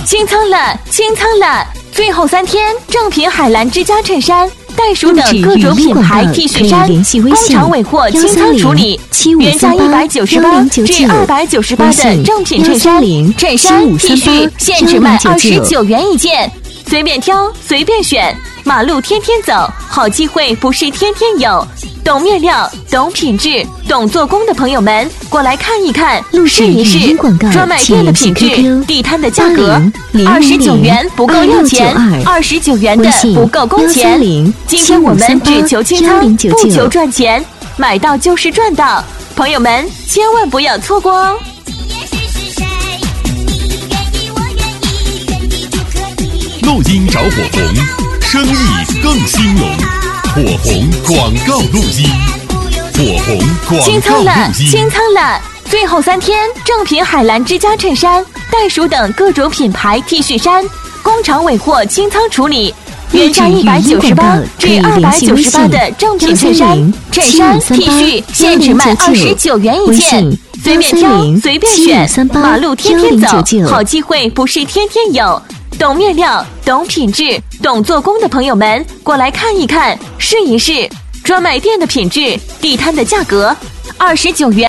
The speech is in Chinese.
清仓了，清仓了！最后3天，正品海蓝之家衬衫、袋鼠等各种品牌 T 恤衫，工厂尾货清仓处理，原价198至298的正品衬衫、T 恤，现只卖29元一件，随便挑，随便选。马路天天走，好机会不是天天有。懂面料、懂品质、懂做工的朋友们，过来看一看，试一试。专卖店的品质，地摊的价格，29元不够要钱，29元的不够工钱。今天我们只求清仓，不求赚钱，买到就是赚到。朋友们千万不要错过哦！ 录音找火红，生意更兴隆。火红广告录音，火红广告录音。 清仓了，清仓了！最后3天，正品海蓝之家衬衫、袋鼠等各种品牌 T 恤衫，工厂尾货清仓处理，原价198至298的正品衬衫、T 恤，现只卖29元一件。随便挑，随便选，马路天天走，好机会不是天天有。懂面料、懂品质、懂做工的朋友们，过来看一看，试一试。专卖店的品质，地摊的价格，29元。